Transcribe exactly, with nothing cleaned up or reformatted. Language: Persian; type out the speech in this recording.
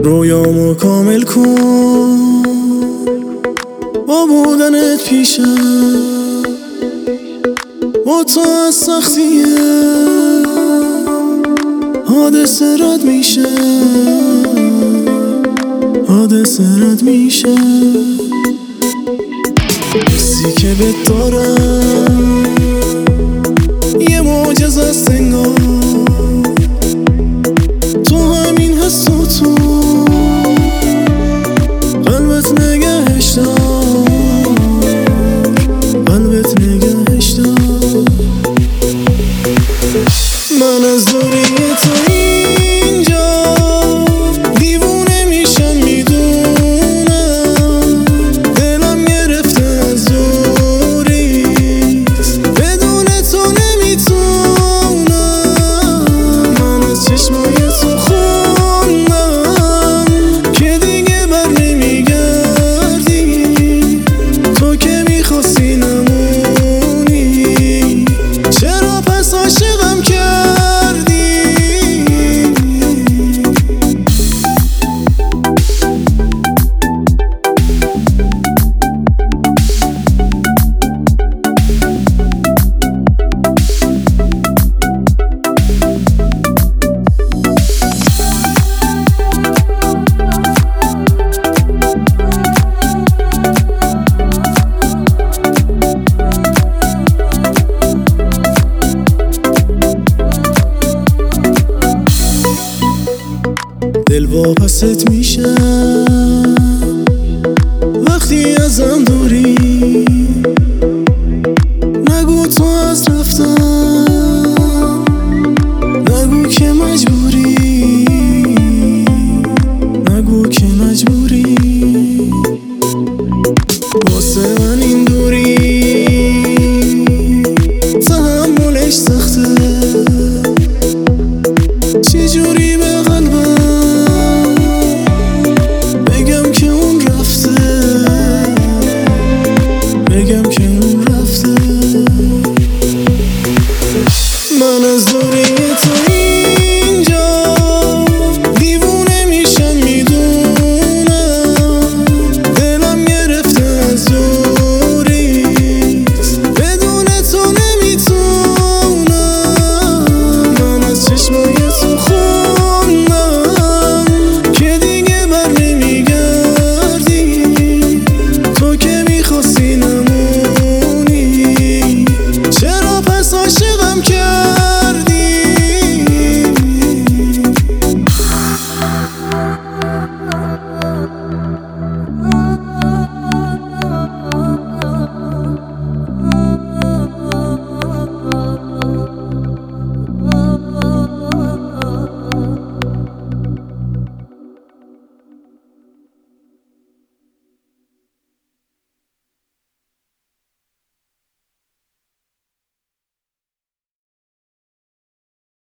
رویامو کامل کن با بودنت پیشم، با تو از سختیه حادثه رد میشه، حادثه رد میشه. حسی که بهت دارم یه معجزه است انگار، تو همین حس و تو قلبت نگهش دار، قلبت نگهش دار. من از دوری تو اینجا دیوونه میشم، میدونم دلم گرفته از دوریت، بدون تو نمیتونم. من از چشمای تو خوندم که دیگه بر نمیگردی، تو که میخواستی نمونی، چرا پس عاشقم کردی؟ دل واپست میشم وقتی ازم دوری،